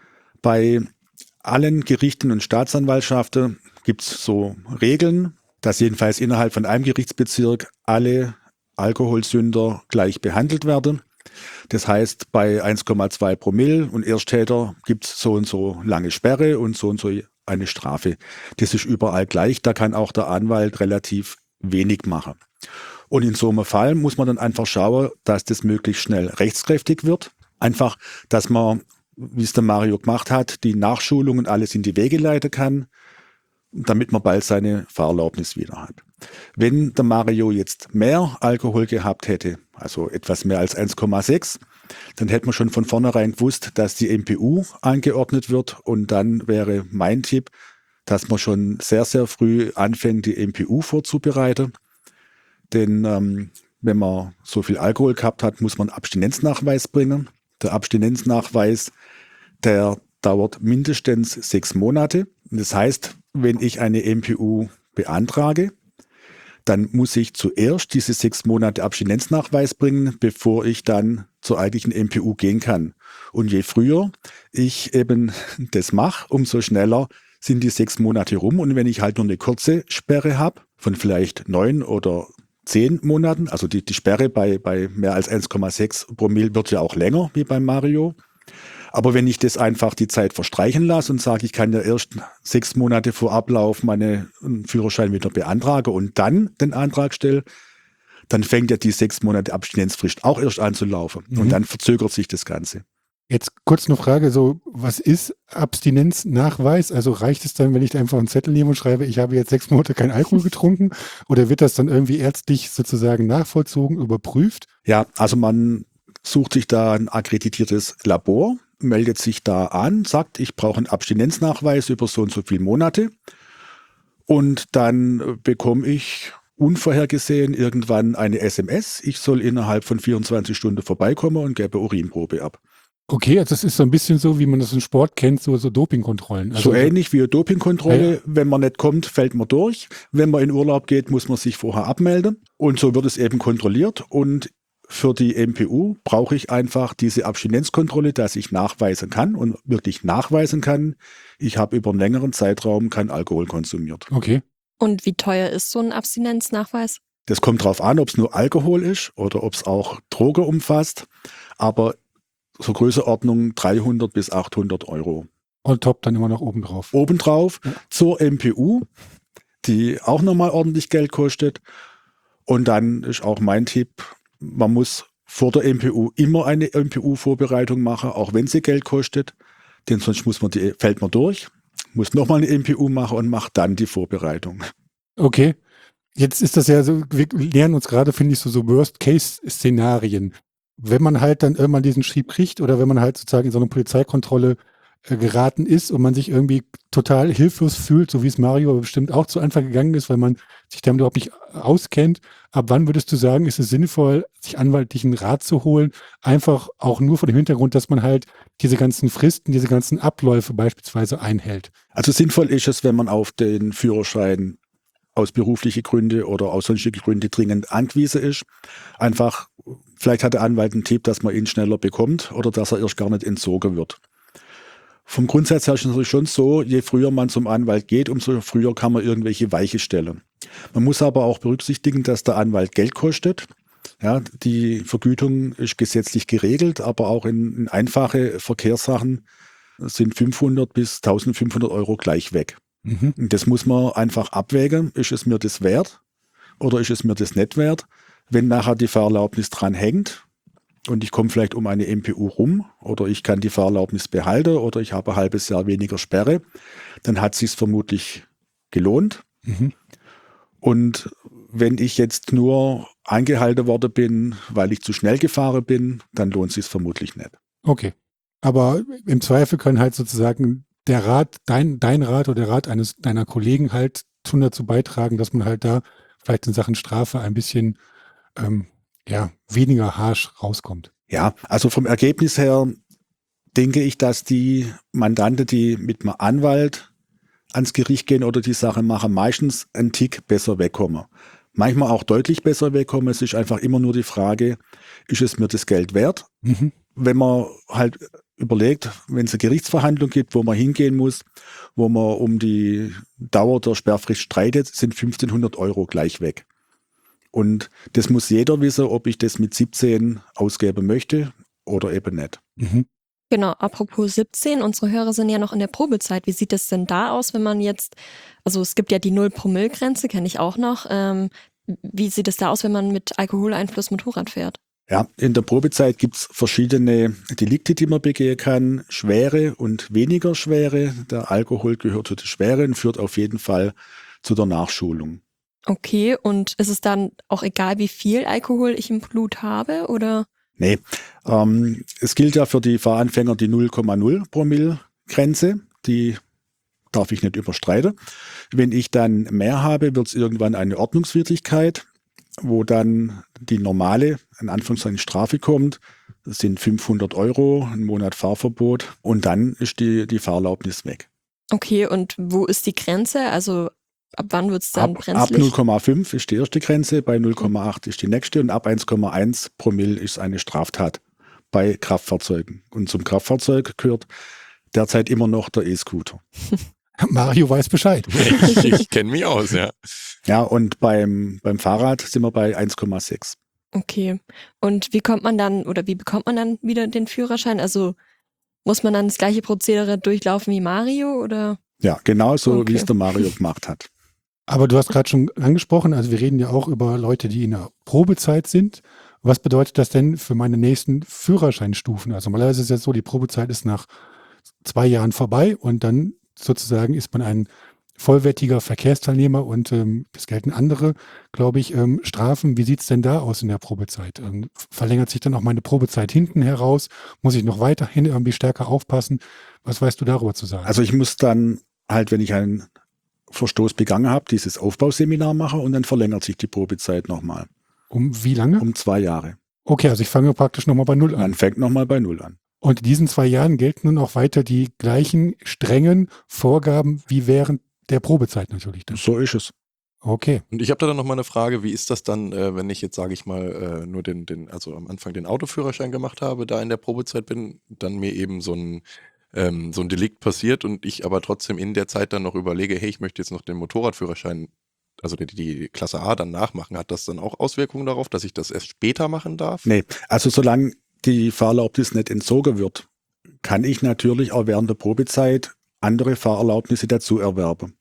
Bei allen Gerichten und Staatsanwaltschaften gibt es so Regeln, dass jedenfalls innerhalb von einem Gerichtsbezirk alle Alkoholsünder gleich behandelt werden. Das heißt, bei eins Komma zwei Promille und Ersttäter gibt es so und so lange Sperre und so und so eine Strafe. Das ist überall gleich. Da kann auch der Anwalt relativ wenig machen. Und in so einem Fall muss man dann einfach schauen, dass das möglichst schnell rechtskräftig wird. Einfach, dass man, wie es der Mario gemacht hat, die Nachschulung und alles in die Wege leiten kann, damit man bald seine Fahrerlaubnis wieder hat. Wenn der Mario jetzt mehr Alkohol gehabt hätte, also etwas mehr als eins Komma sechs, dann hätte man schon von vornherein gewusst, dass die M P U angeordnet wird und dann wäre mein Tipp, dass man schon sehr, sehr früh anfängt, die M P U vorzubereiten. Denn ähm, wenn man so viel Alkohol gehabt hat, muss man einen Abstinenznachweis bringen. Der Abstinenznachweis, der dauert mindestens sechs Monate. Das heißt, wenn ich eine M P U beantrage, dann muss ich zuerst diese sechs Monate Abstinenznachweis bringen, bevor ich dann zur eigentlichen M P U gehen kann. Und je früher ich eben das mache, umso schneller sind die sechs Monate rum. Und wenn ich halt nur eine kurze Sperre habe, von vielleicht neun oder zehn Monaten, also die, die Sperre bei, bei mehr als eins Komma sechs Promille wird ja auch länger, wie beim Mario. Aber wenn ich das einfach die Zeit verstreichen lasse und sage, ich kann ja erst sechs Monate vor Ablauf meinen Führerschein wieder beantragen und dann den Antrag stelle, dann fängt ja die sechs Monate Abstinenzfrist auch erst an zu laufen. Mhm. Und dann verzögert sich das Ganze. Jetzt kurz eine Frage, so, was ist Abstinenznachweis? Also reicht es dann, wenn ich da einfach einen Zettel nehme und schreibe, ich habe jetzt sechs Monate keinen Alkohol getrunken? Oder wird das dann irgendwie ärztlich sozusagen nachvollzogen, überprüft? Ja, also man sucht sich da ein akkreditiertes Labor, meldet sich da an, sagt, ich brauche einen Abstinenznachweis über so und so viele Monate. Und dann bekomme ich unvorhergesehen irgendwann eine S M S. Ich soll innerhalb von vierundzwanzig Stunden vorbeikommen und gebe Urinprobe ab. Okay, also das ist so ein bisschen so, wie man das im Sport kennt, so, so Dopingkontrollen. Also so ähnlich wie eine Dopingkontrolle. Ja, ja. Wenn man nicht kommt, fällt man durch. Wenn man in Urlaub geht, muss man sich vorher abmelden. Und so wird es eben kontrolliert. Und für die M P U brauche ich einfach diese Abstinenzkontrolle, dass ich nachweisen kann und wirklich nachweisen kann, ich habe über einen längeren Zeitraum keinen Alkohol konsumiert. Okay. Und wie teuer ist so ein Abstinenznachweis? Das kommt darauf an, ob es nur Alkohol ist oder ob es auch Droge umfasst. Aber so Größenordnung dreihundert bis achthundert Euro. On top dann immer noch obendrauf. Obendrauf Ja. zur M P U, die auch nochmal ordentlich Geld kostet. Und dann ist auch mein Tipp, man muss vor der M P U immer eine M P U-Vorbereitung machen, auch wenn sie Geld kostet. Denn sonst muss man die, fällt man durch, muss nochmal eine M P U machen und macht dann die Vorbereitung. Okay. Jetzt ist das ja so, wir lernen uns gerade, finde ich, so, so Worst-Case-Szenarien. Wenn man halt dann irgendwann diesen Schrieb kriegt oder wenn man halt sozusagen in so eine Polizeikontrolle äh, geraten ist und man sich irgendwie total hilflos fühlt, so wie es Mario bestimmt auch zu Anfang gegangen ist, weil man sich damit überhaupt nicht auskennt. Ab wann würdest du sagen, ist es sinnvoll, sich anwaltlichen Rat zu holen? Einfach auch nur vor dem Hintergrund, dass man halt diese ganzen Fristen, diese ganzen Abläufe beispielsweise einhält. Also sinnvoll ist es, wenn man auf den Führerschein aus beruflichen Gründen oder aus sonstigen Gründen dringend angewiesen ist. Einfach, vielleicht hat der Anwalt einen Tipp, dass man ihn schneller bekommt oder dass er erst gar nicht entzogen wird. Vom Grundsatz her ist es natürlich schon so, je früher man zum Anwalt geht, umso früher kann man irgendwelche Weiche stellen. Man muss aber auch berücksichtigen, dass der Anwalt Geld kostet. Ja, die Vergütung ist gesetzlich geregelt, aber auch in, in einfache Verkehrssachen sind fünfhundert bis eintausendfünfhundert Euro gleich weg. Mhm. Und das muss man einfach abwägen. Ist es mir das wert oder ist es mir das nicht wert? Wenn nachher die Fahrerlaubnis dran hängt und ich komme vielleicht um eine M P U rum oder ich kann die Fahrerlaubnis behalten oder ich habe ein halbes Jahr weniger Sperre, dann hat es sich vermutlich gelohnt. Mhm. Und wenn ich jetzt nur angehalten worden bin, weil ich zu schnell gefahren bin, dann lohnt es sich vermutlich nicht. Okay. Aber im Zweifel kann halt sozusagen der Rat, dein, dein Rat oder der Rat eines deiner Kollegen halt tun dazu beitragen, dass man halt da vielleicht in Sachen Strafe ein bisschen ähm, ja, weniger harsch rauskommt. Ja, also vom Ergebnis her denke ich, dass die Mandanten, die mit einem Anwalt ans Gericht gehen oder die Sache machen, meistens einen Tick besser wegkommen. Manchmal auch deutlich besser wegkommen. Es ist einfach immer nur die Frage, ist es mir das Geld wert? Mhm. Wenn man halt überlegt, wenn es eine Gerichtsverhandlung gibt, wo man hingehen muss, wo man um die Dauer der Sperrfrist streitet, sind fünfzehnhundert Euro gleich weg. Und das muss jeder wissen, ob ich das mit siebzehn ausgeben möchte oder eben nicht. Mhm. Genau, apropos siebzehn, unsere Hörer sind ja noch in der Probezeit. Wie sieht es denn da aus, wenn man jetzt, also es gibt ja die Null-Promille-Grenze, kenne ich auch noch. Ähm, wie sieht es da aus, wenn man mit Alkoholeinfluss Motorrad fährt? Ja, in der Probezeit gibt es verschiedene Delikte, die man begehen kann. Schwere und weniger schwere. Der Alkohol gehört zu den schweren, führt auf jeden Fall zu der Nachschulung. Okay, und ist es dann auch egal, wie viel Alkohol ich im Blut habe, oder? Nee, ähm, es gilt ja für die Fahranfänger die null Komma null Promille Grenze. Die darf ich nicht überstreiten. Wenn ich dann mehr habe, wird es irgendwann eine Ordnungswidrigkeit, wo dann die normale, in Anführungszeichen, Strafe kommt. Das sind fünfhundert Euro, ein Monat Fahrverbot und dann ist die, die Fahrerlaubnis weg. Okay, und wo ist die Grenze? Also ab wann wird es dann Ab, ab brenzlig? null Komma fünf ist die erste Grenze, bei null Komma acht ist die nächste und ab eins Komma eins Promille ist eine Straftat bei Kraftfahrzeugen. Und zum Kraftfahrzeug gehört derzeit immer noch der E-Scooter. Mario weiß Bescheid. Ich, ich kenne mich aus, ja. Ja, und beim, beim Fahrrad sind wir bei eins Komma sechs. Okay, und wie kommt man dann, oder wie bekommt man dann wieder den Führerschein? Also muss man dann das gleiche Prozedere durchlaufen wie Mario, oder? Ja, genau so, Okay. wie es der Mario gemacht hat. Aber du hast gerade schon angesprochen, also wir reden ja auch über Leute, die in der Probezeit sind. Was bedeutet das denn für meine nächsten Führerscheinstufen? Also normalerweise ist es ja so, die Probezeit ist nach zwei Jahren vorbei und dann sozusagen ist man ein vollwertiger Verkehrsteilnehmer und ähm, es gelten andere, glaube ich, ähm, Strafen. Wie sieht es denn da aus in der Probezeit? Ähm, verlängert sich dann auch meine Probezeit hinten heraus? Muss ich noch weiterhin irgendwie stärker aufpassen? Was weißt du darüber zu sagen? Also ich muss dann halt, wenn ich einen Verstoß begangen habe, dieses Aufbauseminar machen und dann verlängert sich die Probezeit nochmal. Um wie lange? Um zwei Jahre. Okay, also ich fange praktisch nochmal bei Null an. Man fängt nochmal bei Null an. Und in diesen zwei Jahren gelten nun auch weiter die gleichen strengen Vorgaben wie während der Probezeit natürlich dann. So ist es. Okay. Und ich habe da dann noch mal eine Frage, wie ist das dann, äh, wenn ich jetzt, sage ich mal, äh, nur den, den, also am Anfang den Autoführerschein gemacht habe, da in der Probezeit bin, dann mir eben so ein, ähm, so ein Delikt passiert und ich aber trotzdem in der Zeit dann noch überlege, hey, ich möchte jetzt noch den Motorradführerschein, also die, die Klasse A dann nachmachen, hat das dann auch Auswirkungen darauf, dass ich das erst später machen darf? Nee, also solange die Fahrerlaubnis nicht entzogen wird, kann ich natürlich auch während der Probezeit andere Fahrerlaubnisse dazu erwerben.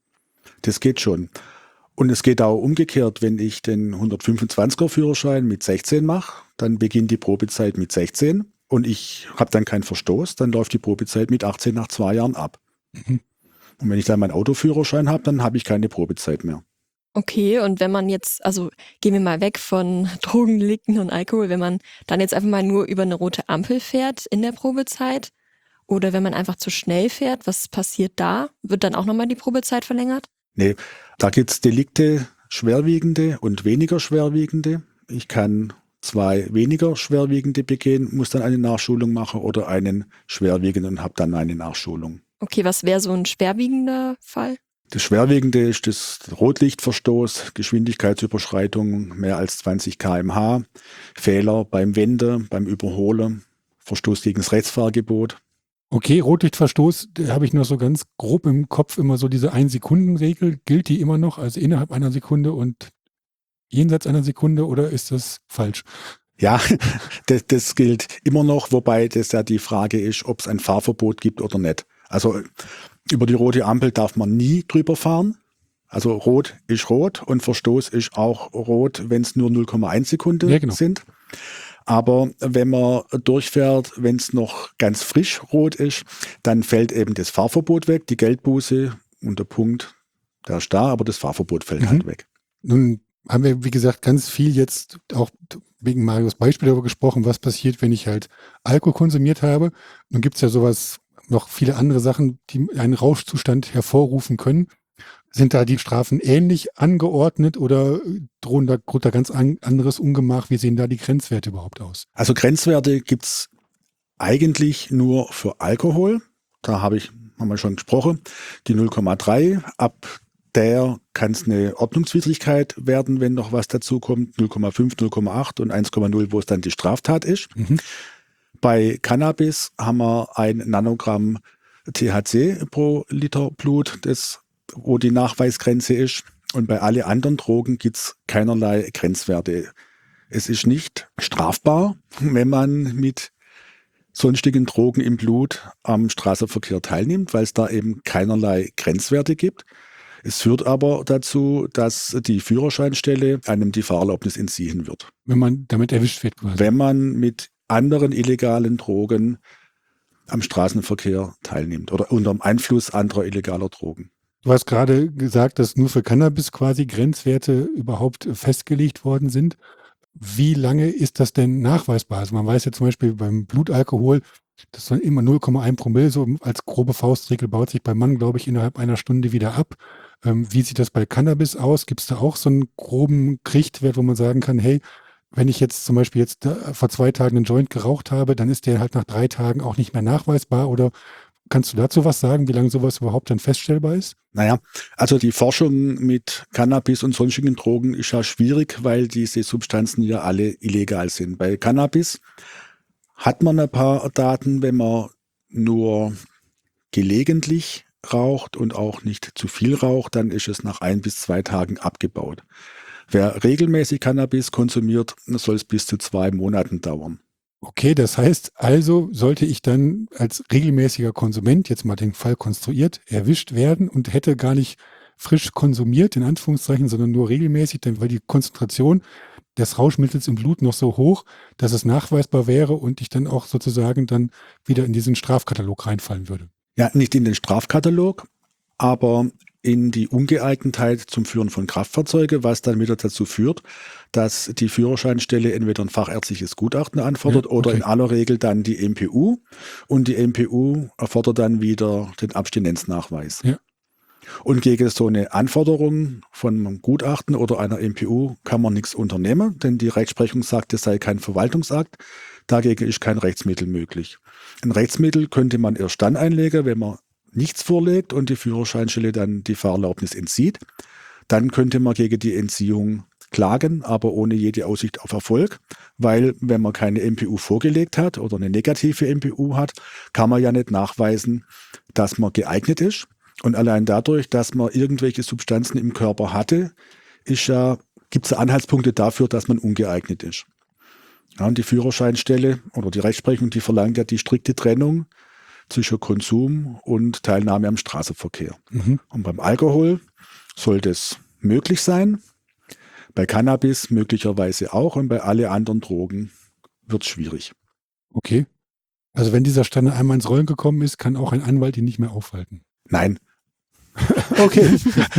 Das geht schon. Und es geht auch umgekehrt, wenn ich den hundertfünfundzwanziger Führerschein mit sechzehn mache, dann beginnt die Probezeit mit sechzehn und ich habe dann keinen Verstoß, dann läuft die Probezeit mit achtzehn nach zwei Jahren ab. Mhm. Und wenn ich dann meinen Autoführerschein habe, dann habe ich keine Probezeit mehr. Okay, und wenn man jetzt, also gehen wir mal weg von Drogendelikten und Alkohol, wenn man dann jetzt einfach mal nur über eine rote Ampel fährt in der Probezeit oder wenn man einfach zu schnell fährt, was passiert da? Wird dann auch nochmal die Probezeit verlängert? Nee, da gibt es Delikte, schwerwiegende und weniger schwerwiegende. Ich kann zwei weniger schwerwiegende begehen, muss dann eine Nachschulung machen oder einen schwerwiegenden und habe dann eine Nachschulung. Okay, was wäre so ein schwerwiegender Fall? Das Schwerwiegende ist das Rotlichtverstoß, Geschwindigkeitsüberschreitung mehr als zwanzig Kilometer pro Stunde, Fehler beim Wenden, beim Überholen, Verstoß gegen das Rechtsfahrgebot. Okay, Rotlichtverstoß, da habe ich noch so ganz grob im Kopf immer so diese Ein-Sekunden-Regel. Gilt die immer noch, also innerhalb einer Sekunde und jenseits einer Sekunde oder ist das falsch? Ja, das, das gilt immer noch, wobei das ja die Frage ist, ob es ein Fahrverbot gibt oder nicht. Also über die rote Ampel darf man nie drüber fahren. Also rot ist rot und Verstoß ist auch rot, wenn es nur null Komma eins Sekunden Ja, genau. sind. Aber wenn man durchfährt, wenn es noch ganz frisch rot ist, dann fällt eben das Fahrverbot weg, die Geldbuße und der Punkt, der ist da, aber das Fahrverbot fällt Mhm. halt weg. Nun haben wir, wie gesagt, ganz viel jetzt auch wegen Marios Beispiel darüber gesprochen, was passiert, wenn ich halt Alkohol konsumiert habe. Nun gibt es ja sowas, noch viele andere Sachen, die einen Rauschzustand hervorrufen können. Sind da die Strafen ähnlich angeordnet oder drohen da, droht da ganz an, anderes Ungemach? Wie sehen da die Grenzwerte überhaupt aus? Also Grenzwerte gibt es eigentlich nur für Alkohol. Da habe ich, haben wir schon gesprochen, die null Komma drei. Ab der kann es eine Ordnungswidrigkeit werden, wenn noch was dazu kommt. null Komma fünf, null Komma acht und eins Komma null, wo es dann die Straftat ist. Mhm. Bei Cannabis haben wir ein Nanogramm T H C pro Liter Blut, das, wo die Nachweisgrenze ist. Und bei allen anderen Drogen gibt es keinerlei Grenzwerte. Es ist nicht strafbar, wenn man mit sonstigen Drogen im Blut am Straßenverkehr teilnimmt, weil es da eben keinerlei Grenzwerte gibt. Es führt aber dazu, dass die Führerscheinstelle einem die Fahrerlaubnis entziehen wird. Wenn man damit erwischt wird quasi. Wenn man mit anderen illegalen Drogen am Straßenverkehr teilnimmt oder unter dem Einfluss anderer illegaler Drogen. Du hast gerade gesagt, dass nur für Cannabis quasi Grenzwerte überhaupt festgelegt worden sind. Wie lange ist das denn nachweisbar? Also man weiß ja zum Beispiel beim Blutalkohol, das ist dann immer null Komma eins Promille, so als grobe Faustregel baut sich beim Mann, glaube ich, innerhalb einer Stunde wieder ab. Ähm, wie sieht das bei Cannabis aus? Gibt es da auch so einen groben Richtwert, wo man sagen kann, hey, wenn ich jetzt zum Beispiel jetzt da vor zwei Tagen einen Joint geraucht habe, dann ist der halt nach drei Tagen auch nicht mehr nachweisbar? Oder kannst du dazu was sagen, wie lange sowas überhaupt dann feststellbar ist? Naja, also die Forschung mit Cannabis und sonstigen Drogen ist ja schwierig, weil diese Substanzen ja alle illegal sind. Bei Cannabis hat man ein paar Daten, wenn man nur gelegentlich raucht und auch nicht zu viel raucht, dann ist es nach ein bis zwei Tagen abgebaut. Wer regelmäßig Cannabis konsumiert, soll es bis zu zwei Monaten dauern. Okay, das heißt also, sollte ich dann als regelmäßiger Konsument, jetzt mal den Fall konstruiert, erwischt werden und hätte gar nicht frisch konsumiert, in Anführungszeichen, sondern nur regelmäßig, dann weil die Konzentration des Rauschmittels im Blut noch so hoch, dass es nachweisbar wäre und ich dann auch sozusagen dann wieder in diesen Strafkatalog reinfallen würde. Ja, nicht in den Strafkatalog, aber in die Ungeeignetheit zum Führen von Kraftfahrzeugen, was dann wieder dazu führt, dass die Führerscheinstelle entweder ein fachärztliches Gutachten anfordert Ja, oder okay. in aller Regel dann die M P U und die M P U erfordert dann wieder den Abstinenznachweis. Ja. Und gegen so eine Anforderung von einem Gutachten oder einer M P U kann man nichts unternehmen, denn die Rechtsprechung sagt, es sei kein Verwaltungsakt. Dagegen ist kein Rechtsmittel möglich. Ein Rechtsmittel könnte man erst dann einlegen, wenn man nichts vorlegt und die Führerscheinstelle dann die Fahrerlaubnis entzieht. Dann könnte man gegen die Entziehung klagen, aber ohne jede Aussicht auf Erfolg, weil wenn man keine M P U vorgelegt hat oder eine negative M P U hat, kann man ja nicht nachweisen, dass man geeignet ist. Und allein dadurch, dass man irgendwelche Substanzen im Körper hatte, ist ja, gibt es Anhaltspunkte dafür, dass man ungeeignet ist. Ja, und die Führerscheinstelle oder die Rechtsprechung, die verlangt ja die strikte Trennung zwischen Konsum und Teilnahme am Straßenverkehr. Mhm. Und beim Alkohol soll das möglich sein, bei Cannabis möglicherweise auch und bei allen anderen Drogen wird es schwierig. Okay. Also wenn dieser Standard einmal ins Rollen gekommen ist, kann auch ein Anwalt ihn nicht mehr aufhalten. Nein, Okay.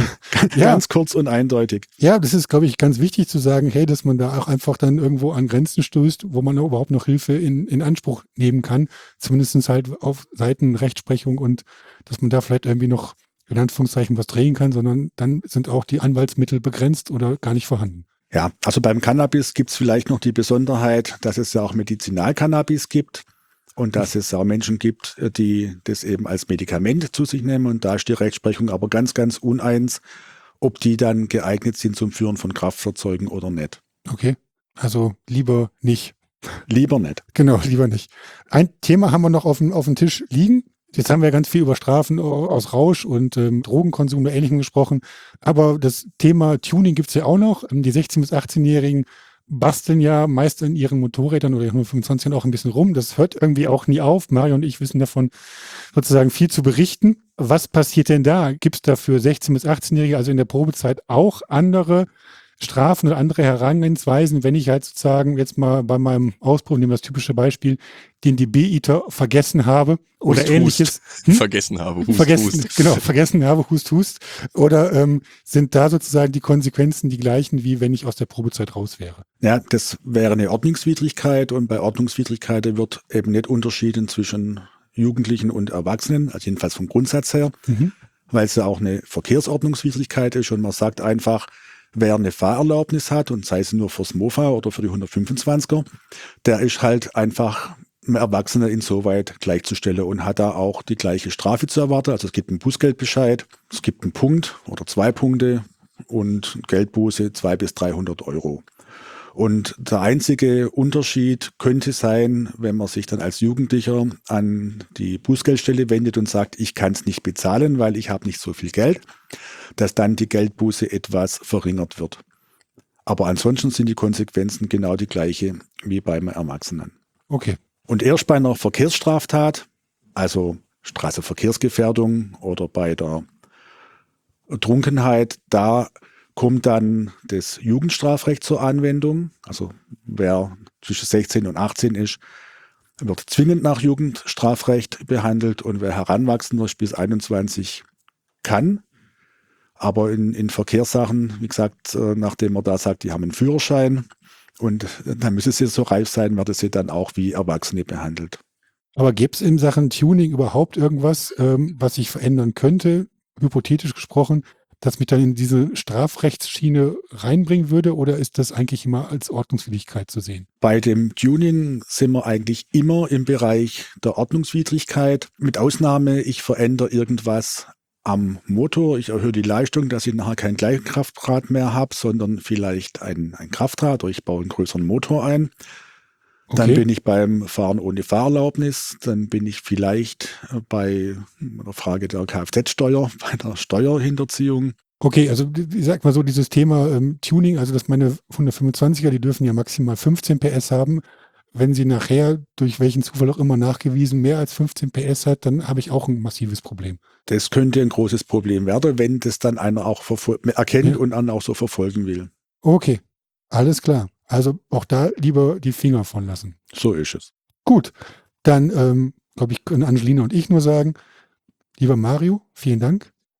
Ja. ganz kurz und eindeutig. Ja, das ist, glaube ich, ganz wichtig zu sagen, hey, dass man da auch einfach dann irgendwo an Grenzen stößt, wo man überhaupt noch Hilfe in, in Anspruch nehmen kann. Zumindest halt auf Seiten Rechtsprechung und dass man da vielleicht irgendwie noch in Anführungszeichen was drehen kann, sondern dann sind auch die Anwaltsmittel begrenzt oder gar nicht vorhanden. Ja, also beim Cannabis gibt es vielleicht noch die Besonderheit, dass es ja auch Medizinalcannabis gibt und dass es auch Menschen gibt, die das eben als Medikament zu sich nehmen. Und da ist die Rechtsprechung aber ganz, ganz uneins, ob die dann geeignet sind zum Führen von Kraftfahrzeugen oder nicht. Okay. Also lieber nicht. Lieber nicht. Genau, lieber nicht. Ein Thema haben wir noch auf dem, auf dem Tisch liegen. Jetzt haben wir ganz viel über Strafen aus Rausch und ähm, Drogenkonsum und Ähnlichem gesprochen. Aber das Thema Tuning gibt es ja auch noch. Die sechzehn- bis achtzehnjährigen basteln ja meist in ihren Motorrädern oder ihren fünfundzwanzigern auch ein bisschen rum. Das hört irgendwie auch nie auf. Mario und ich wissen davon sozusagen viel zu berichten. Was passiert denn da? Gibt es da für sechzehn- bis achtzehnjährige, also in der Probezeit, auch andere Strafen oder andere Herangehensweisen, wenn ich halt sozusagen jetzt mal bei meinem Auspuff, nehmen wir das typische Beispiel, den D B-Eater vergessen habe oder Hust, ähnliches. Hust. Hm? Vergessen habe, Hust, vergessen, Hust. Genau, vergessen habe, Hust, Hust. Oder ähm, sind da sozusagen die Konsequenzen die gleichen, wie wenn ich aus der Probezeit raus wäre? Ja, das wäre eine Ordnungswidrigkeit und bei Ordnungswidrigkeiten wird eben nicht unterschieden zwischen Jugendlichen und Erwachsenen, also jedenfalls vom Grundsatz her, Mhm. weil es ja auch eine Verkehrsordnungswidrigkeit ist und man sagt einfach, wer eine Fahrerlaubnis hat und sei es nur fürs Mofa oder für die hundertfünfundzwanziger, der ist halt einfach einem Erwachsenen insoweit gleichzustellen und hat da auch die gleiche Strafe zu erwarten. Also es gibt einen Bußgeldbescheid, es gibt einen Punkt oder zwei Punkte und Geldbuße zwei bis dreihundert Euro. Und der einzige Unterschied könnte sein, wenn man sich dann als Jugendlicher an die Bußgeldstelle wendet und sagt, ich kann es nicht bezahlen, weil ich habe nicht so viel Geld, dass dann die Geldbuße etwas verringert wird. Aber ansonsten sind die Konsequenzen genau die gleiche wie beim Erwachsenen. Okay. Und erst bei einer Verkehrsstraftat, also Straßenverkehrsgefährdung oder bei der Trunkenheit, da kommt dann das Jugendstrafrecht zur Anwendung. Also wer zwischen sechzehn und achtzehn ist, wird zwingend nach Jugendstrafrecht behandelt und wer heranwachsender ist bis einundzwanzig kann. Aber in, in Verkehrssachen, wie gesagt, nachdem man da sagt, die haben einen Führerschein und dann müssen sie so reif sein, werden sie dann auch wie Erwachsene behandelt. Aber gäbe es in Sachen Tuning überhaupt irgendwas, ähm, was sich verändern könnte, hypothetisch gesprochen, das mich dann in diese Strafrechtsschiene reinbringen würde, oder ist das eigentlich immer als Ordnungswidrigkeit zu sehen? Bei dem Tuning sind wir eigentlich immer im Bereich der Ordnungswidrigkeit. Mit Ausnahme, ich verändere irgendwas am Motor, ich erhöhe die Leistung, dass ich nachher kein Gleichkraftrad mehr habe, sondern vielleicht ein, ein Kraftrad oder ich baue einen größeren Motor ein. Dann Okay. bin ich beim Fahren ohne Fahrerlaubnis, dann bin ich vielleicht bei der Frage der Kfz-Steuer, bei der Steuerhinterziehung. Okay, also ich sag mal so, dieses Thema ähm, Tuning, also dass meine hundertfünfundzwanziger, die dürfen ja maximal fünfzehn P S haben. Wenn sie nachher, durch welchen Zufall auch immer nachgewiesen, mehr als fünfzehn P S hat, dann habe ich auch ein massives Problem. Das könnte ein großes Problem werden, wenn das dann einer auch verfol- erkennt Ja. und dann auch so verfolgen will. Okay, alles klar. Also auch da lieber die Finger von lassen. So ist es. Gut, dann ähm, glaube ich, können Angelina und ich nur sagen, lieber Mario, vielen Dank.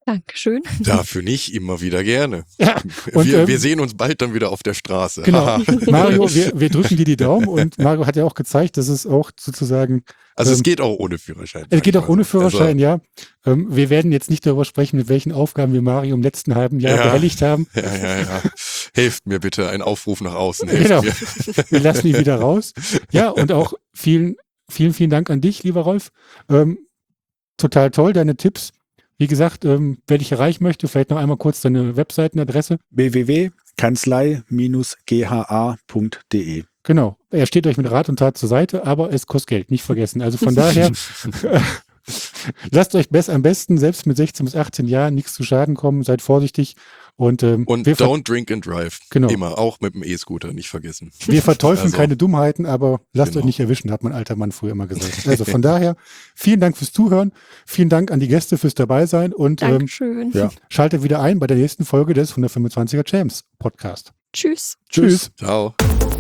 Dankeschön. Dafür nicht, immer wieder gerne. Ja, und, wir, ähm, wir sehen uns bald dann wieder auf der Straße. Genau. Mario, wir, wir drücken dir die Daumen und Mario hat ja auch gezeigt, dass es auch sozusagen. Also ähm, es geht auch ohne Führerschein. Es geht auch ohne Führerschein, also, ja. Ähm, wir werden jetzt nicht darüber sprechen, mit welchen Aufgaben wir Mario im letzten halben Jahr Ja. behelligt haben. Ja, ja, ja. Helft mir bitte, ein Aufruf nach außen. Helft Genau. mir. Wir lassen ihn wieder raus. Ja, und auch vielen, vielen, vielen Dank an dich, lieber Rolf. Ähm, total toll, deine Tipps. Wie gesagt, ähm, wer dich erreichen möchte, vielleicht noch einmal kurz deine Webseitenadresse. w w w punkt kanzlei Bindestrich g h a punkt d e. Genau. Er steht euch mit Rat und Tat zur Seite, aber es kostet Geld, nicht vergessen. Also von daher, lasst euch best, am besten, selbst mit sechzehn bis achtzehn Jahren, nichts zu Schaden kommen, seid vorsichtig. Und, ähm, Und wir, ver don't drink and drive. Genau. Immer, auch mit dem E-Scooter, nicht vergessen. wir verteufeln Also, keine Dummheiten, aber lasst genau. euch nicht erwischen, hat mein alter Mann früher immer gesagt. Also von daher, vielen Dank fürs Zuhören, vielen Dank an die Gäste fürs Dabeisein und ähm, Dankeschön. Ja. schaltet wieder ein bei der nächsten Folge des hundertfünfundzwanziger Champs Podcast. Tschüss. Tschüss. Ciao.